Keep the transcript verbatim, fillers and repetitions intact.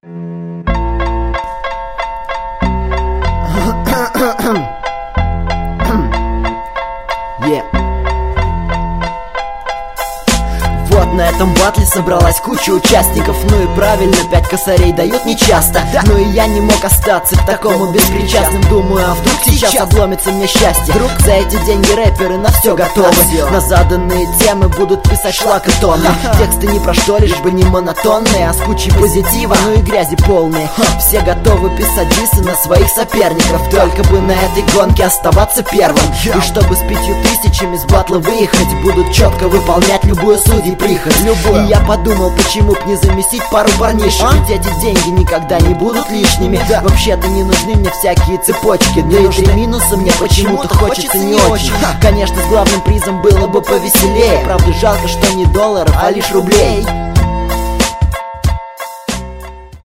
Yeah. Вот на этом батле собралась куча участников. Ну и правильно, пять косарей дают нечасто, да. Ну и я не мог остаться к такому беспричастным. Думаю, а вдруг сейчас, сейчас обломится мне счастье. Вдруг за эти деньги рэперы на все готовы, на, все. на заданные темы будут писать шлак и тонны. Тексты ни про что, лишь бы не монотонные, а с кучей позитива, ну и грязи полные. Все готовы писать дисы на своих соперников, только бы на этой гонке оставаться первым. И чтобы с пятью тысячами с батла выехать, будут четко выполнять любую судей прихоть. Любую. И я подумал, почему б не замесить пару парнишек, а? Ведь эти деньги никогда не будут лишними, да. Вообще-то не нужны мне всякие цепочки, да и три минуса мне почему-то хочется не очень. Конечно, с главным призом было бы повеселее, правда жалко, что не долларов, а лишь рублей.